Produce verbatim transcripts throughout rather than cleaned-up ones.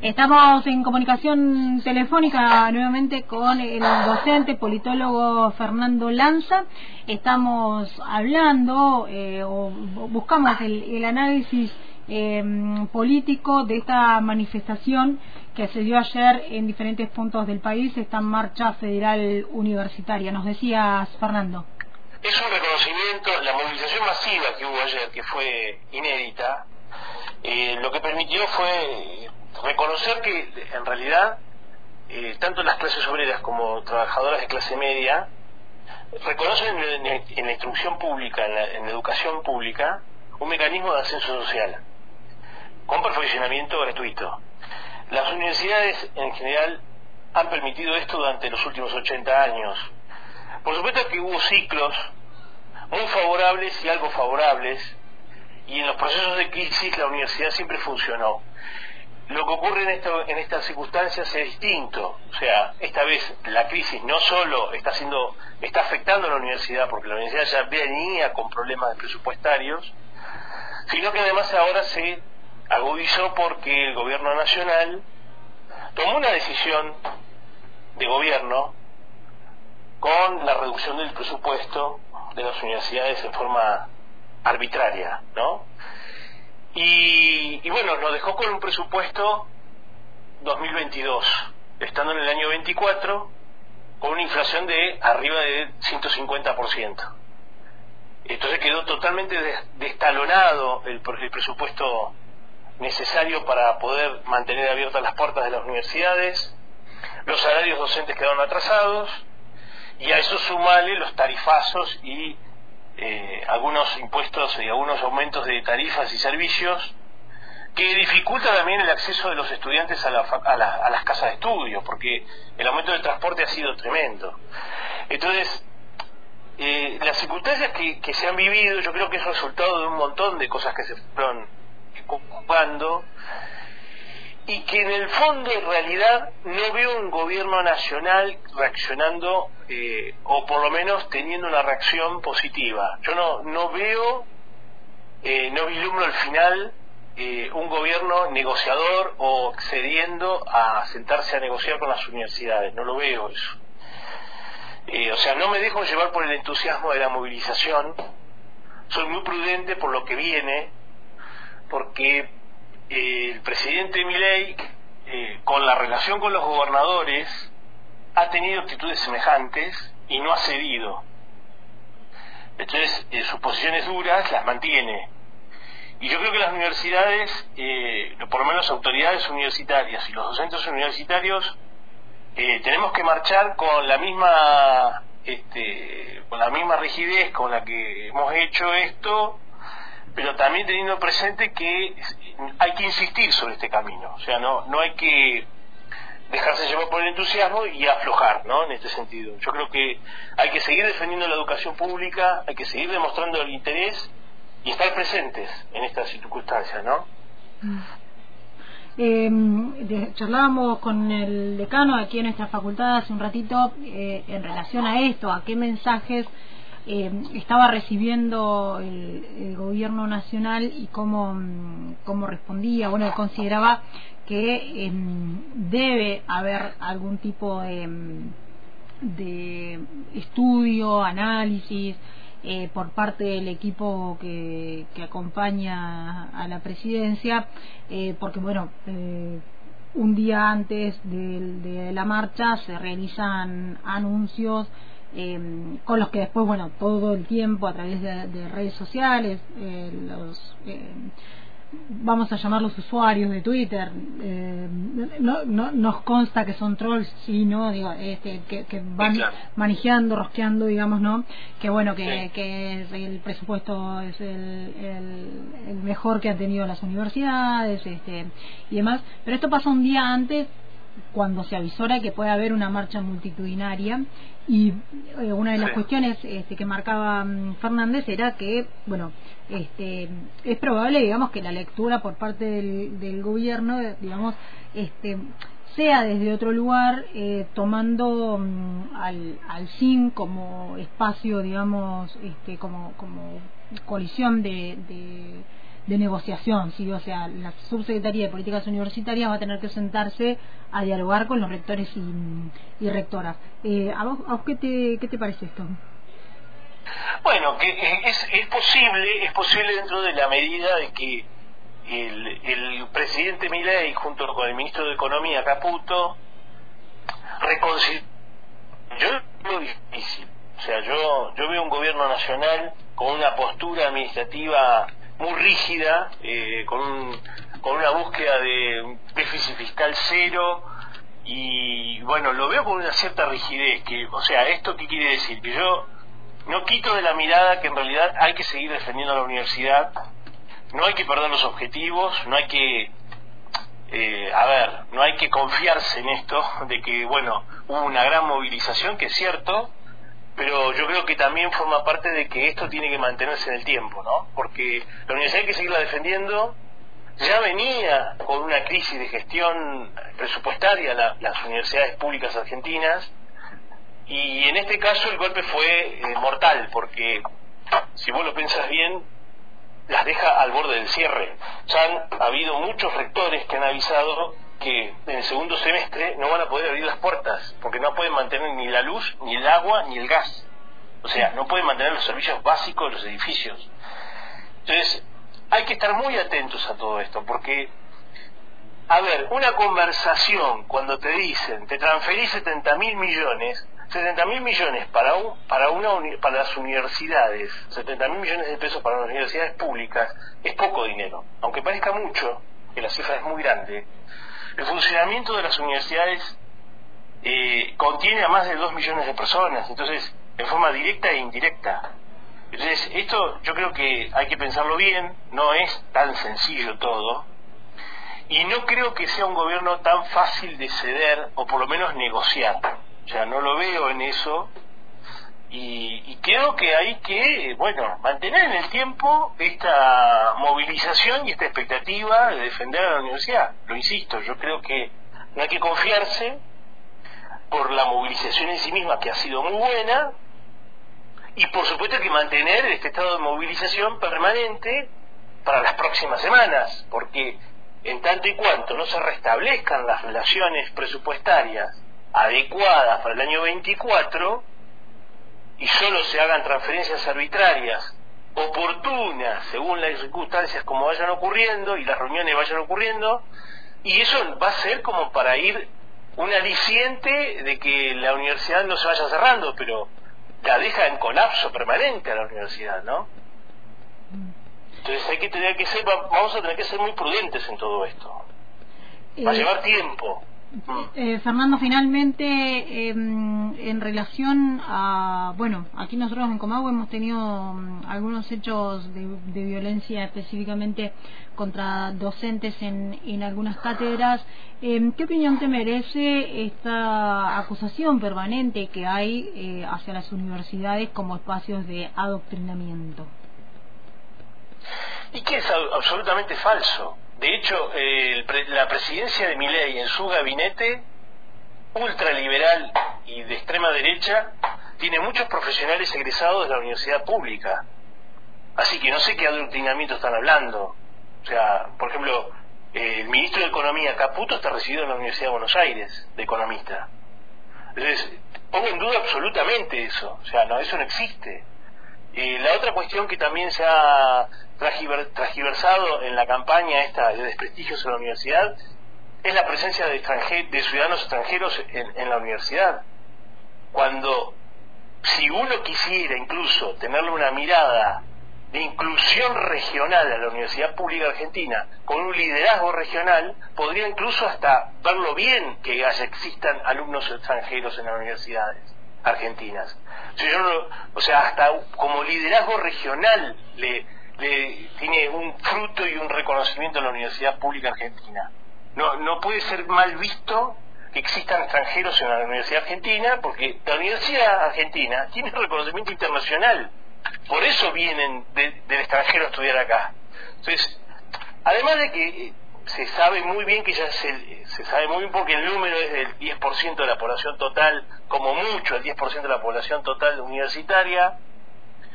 Estamos en comunicación telefónica nuevamente con el docente politólogo Fernando Lanza. Estamos hablando eh, o buscamos el, el análisis eh, político de esta manifestación que se dio ayer en diferentes puntos del país, esta marcha federal universitaria. Nos decías, Fernando. Es un reconocimiento, la movilización masiva que hubo ayer, que fue inédita, eh, lo que permitió fue reconocer que en realidad eh, tanto las clases obreras como trabajadoras de clase media reconocen en, en, en la instrucción pública, en la, en la educación pública, un mecanismo de ascenso social con perfeccionamiento gratuito. Las universidades en general han permitido esto durante los últimos ochenta años. Por supuesto que hubo ciclos muy favorables y algo favorables, y en los procesos de crisis la universidad siempre funcionó. Lo que ocurre en, esto, en estas circunstancias es distinto. O sea, esta vez la crisis no solo está haciendo, está afectando a la universidad, porque la universidad ya venía con problemas presupuestarios, sino que además ahora se agudizó porque el gobierno nacional tomó una decisión de gobierno con la reducción del presupuesto de las universidades en forma arbitraria, ¿no? Y, y bueno, nos dejó con un presupuesto dos mil veintidós, estando en el año veinticuatro, con una inflación de arriba de ciento cincuenta por ciento. Entonces quedó totalmente destalonado el, el presupuesto necesario para poder mantener abiertas las puertas de las universidades, los salarios docentes quedaron atrasados, y a eso sumale los tarifazos y eh, algunos impuestos y algunos aumentos de tarifas y servicios que dificulta también el acceso de los estudiantes a, la, a, la, a las casas de estudio, porque el aumento del transporte ha sido tremendo. Entonces, eh, las circunstancias que, que se han vivido, yo creo que es resultado de un montón de cosas que se fueron ocupando, y que en el fondo en realidad no veo un gobierno nacional reaccionando eh, o por lo menos teniendo una reacción positiva. Yo no no veo, eh, no vislumbro al final eh, un gobierno negociador o accediendo a sentarse a negociar con las universidades. No lo veo eso. Eh, o sea, no me dejo llevar por el entusiasmo de la movilización. Soy muy prudente por lo que viene, porque el presidente Milei, eh, con la relación con los gobernadores, ha tenido actitudes semejantes y no ha cedido. Entonces, eh, sus posiciones duras las mantiene. Y yo creo que las universidades, eh, por lo menos las autoridades universitarias y los docentes universitarios, eh, tenemos que marchar con la misma, este, con la misma rigidez con la que hemos hecho esto, pero también teniendo presente que hay que insistir sobre este camino. O sea, no no hay que dejarse llevar por el entusiasmo y aflojar, ¿no? En este sentido, yo creo que hay que seguir defendiendo la educación pública, hay que seguir demostrando el interés y estar presentes en estas circunstancias, ¿no? Eh, de, charlábamos con el decano aquí en nuestra facultad hace un ratito eh, en relación a esto, a qué mensajes Eh, estaba recibiendo el, el gobierno nacional y cómo, cómo respondía. Bueno, él consideraba que eh, debe haber algún tipo de, de estudio, análisis eh, por parte del equipo que, que acompaña a la presidencia, eh, porque bueno, eh, un día antes de, de la marcha se realizan anuncios Eh, con los que después, bueno, todo el tiempo a través de, de redes sociales, eh, los eh, vamos a llamar los usuarios de Twitter, eh, no, no nos consta que son trolls, sino digo, este, que, que van claro. manejando, rosqueando, digamos, ¿no? Que bueno, que, sí. que el presupuesto es el, el, el mejor que han tenido las universidades, este, y demás, pero esto pasa un día antes, cuando se avisora que puede haber una marcha multitudinaria, y eh, una de las sí. cuestiones este, que marcaba um, Fernández era que, bueno, este, es probable, digamos, que la lectura por parte del, del gobierno, digamos, este, sea desde otro lugar, eh, tomando um, al, al C I N como espacio, digamos, este, como, como coalición de, de de negociación, ¿sí? O sea, la Subsecretaría de Políticas Universitarias va a tener que sentarse a dialogar con los rectores y, y rectoras. Eh, ¿A vos, a vos qué, te, qué te parece esto? Bueno, que es, es posible, es posible dentro de la medida de que el, el presidente Milei junto con el ministro de Economía Caputo reconciliar. Yo lo veo difícil, o sea, yo yo veo un gobierno nacional con una postura administrativa muy rígida, eh, con un, con una búsqueda de déficit fiscal cero, y bueno, lo veo con una cierta rigidez, que, o sea, ¿esto qué quiere decir? Que yo no quito de la mirada que en realidad hay que seguir defendiendo a la universidad, no hay que perder los objetivos, no hay que, eh, a ver, no hay que confiarse en esto, de que, bueno, hubo una gran movilización, que es cierto, pero yo creo que también forma parte de que esto tiene que mantenerse en el tiempo, ¿no? Porque la universidad hay que seguirla defendiendo. Ya venía con una crisis de gestión presupuestaria la, las universidades públicas argentinas, y en este caso el golpe fue eh, mortal, porque si vos lo pensás bien, las deja al borde del cierre. Ya han habido muchos rectores que han avisado que en el segundo semestre no van a poder abrir las puertas, porque no pueden mantener ni la luz, ni el agua, ni el gas. O sea, no pueden mantener los servicios básicos de los edificios. Entonces, hay que estar muy atentos a todo esto, porque, a ver, una conversación cuando te dicen, te transferís setenta mil millones, setenta mil millones para un, para una para las universidades, setenta mil millones de pesos para las universidades públicas, es poco dinero, aunque parezca mucho, que la cifra es muy grande. El funcionamiento de las universidades eh, contiene a más de dos millones de personas, entonces, en forma directa e indirecta. Entonces, esto yo creo que hay que pensarlo bien, no es tan sencillo todo, y no creo que sea un gobierno tan fácil de ceder, o por lo menos negociar. O sea, no lo veo en eso, y, y creo que hay que, bueno, mantener en el tiempo esta movilización y esta expectativa de defender a la universidad. Lo insisto, yo creo que no hay que confiarse por la movilización en sí misma, que ha sido muy buena, y por supuesto hay que mantener este estado de movilización permanente para las próximas semanas, porque en tanto y cuanto no se restablezcan las relaciones presupuestarias adecuadas para el año veinticuatro y solo se hagan transferencias arbitrarias oportunas según las circunstancias como vayan ocurriendo y las reuniones vayan ocurriendo, y eso va a ser como para ir un aliciente de que la universidad no se vaya cerrando, pero la deja en colapso permanente a la universidad, ¿no? Entonces hay que tener que ser, vamos a tener que ser muy prudentes en todo esto. Va a llevar tiempo. Eh, Fernando, finalmente, eh, en relación a, bueno, aquí nosotros en Comahue hemos tenido um, algunos hechos de, de violencia específicamente contra docentes en, en algunas cátedras. Eh, ¿Qué opinión te merece esta acusación permanente que hay eh, hacia las universidades como espacios de adoctrinamiento? Y que es absolutamente falso. De hecho, eh, el pre la presidencia de Milei en su gabinete, ultraliberal y de extrema derecha, tiene muchos profesionales egresados de la universidad pública. Así que no sé qué adoctrinamiento están hablando. O sea, por ejemplo, eh, el ministro de Economía, Caputo, está recibido en la Universidad de Buenos Aires, de economista. Entonces, pongo en duda absolutamente eso. O sea, no, eso no existe. Eh, la otra cuestión que también se ha transgiversado en la campaña esta de desprestigios en la universidad es la presencia de, de ciudadanos extranjeros en, en la universidad. Cuando, si uno quisiera incluso tenerle una mirada de inclusión regional a la Universidad Pública Argentina, con un liderazgo regional, podría incluso hasta verlo bien que haya, existan alumnos extranjeros en las universidades argentinas. O sea, yo no, o sea, hasta como liderazgo regional le, le tiene un fruto y un reconocimiento en la Universidad Pública Argentina. No, no puede ser mal visto que existan extranjeros en la Universidad Argentina, porque la Universidad Argentina tiene un reconocimiento internacional. Por eso vienen de, del extranjero a estudiar acá. Entonces, además de que se sabe muy bien que ya se, se sabe muy bien porque el número es del diez por ciento de la población total, como mucho el diez por ciento de la población total universitaria,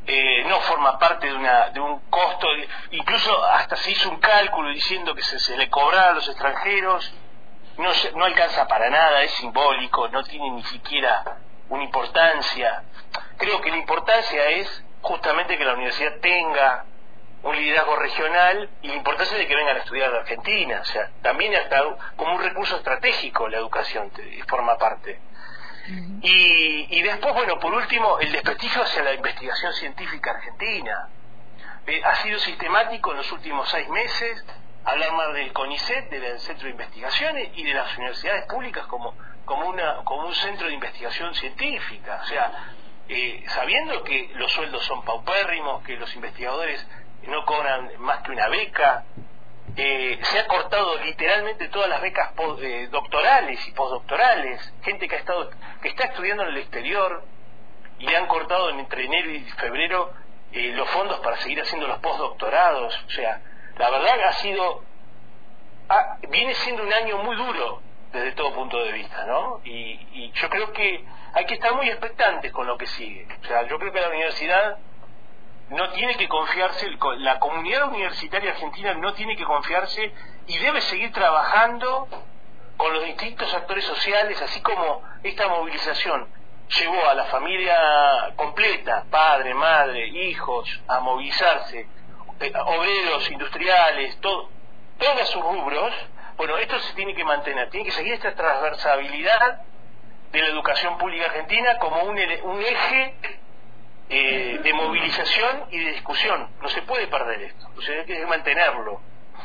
eh, no forma parte de, una, de un costo, incluso hasta se hizo un cálculo diciendo que se, se le cobraba a los extranjeros, no, no alcanza para nada, es simbólico, no tiene ni siquiera una importancia. Creo que la importancia es justamente que la universidad tenga un liderazgo regional y la importancia de que vengan a estudiar a la Argentina. O sea, también hasta como un recurso estratégico la educación te, forma parte. Uh-huh. Y, y después, bueno, por último, el desprestigio hacia la investigación científica argentina. Eh, ha sido sistemático en los últimos seis meses hablar más del CONICET, del Centro de Investigaciones, y de las universidades públicas como, como, una, como un centro de investigación científica. O sea, eh, sabiendo que los sueldos son paupérrimos, que los investigadores no cobran más que una beca, eh, se ha cortado literalmente todas las becas post, eh, doctorales y postdoctorales, gente que ha estado que está estudiando en el exterior y le han cortado entre enero y febrero eh, los fondos para seguir haciendo los postdoctorados. O sea, la verdad ha sido ha, viene siendo un año muy duro desde todo punto de vista, ¿no? Y, y yo creo que hay que estar muy expectantes con lo que sigue. O sea, yo creo que la universidad no tiene que confiarse, la comunidad universitaria argentina no tiene que confiarse y debe seguir trabajando con los distintos actores sociales, así como esta movilización llevó a la familia completa, padre, madre, hijos, a movilizarse, eh, obreros, industriales, todo, todos sus rubros. Bueno, esto se tiene que mantener, tiene que seguir esta transversabilidad de la educación pública argentina como un, un eje Eh, de movilización y de discusión. No se puede perder esto, o sea, hay que mantenerlo.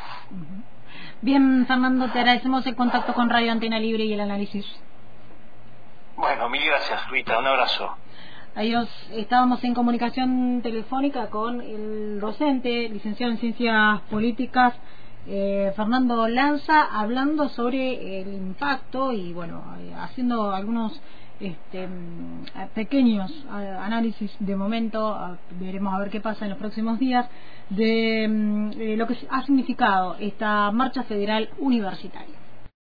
Bien, Fernando, te agradecemos el contacto con Radio Antena Libre y el análisis. Bueno, mil gracias, Rita, un abrazo. Adiós. Estábamos en comunicación telefónica con el docente, licenciado en Ciencias Políticas, eh, Fernando Lanza, hablando sobre el impacto y, bueno, haciendo algunos Este, pequeños análisis de momento, veremos a ver qué pasa en los próximos días, de, de lo que ha significado esta marcha federal universitaria.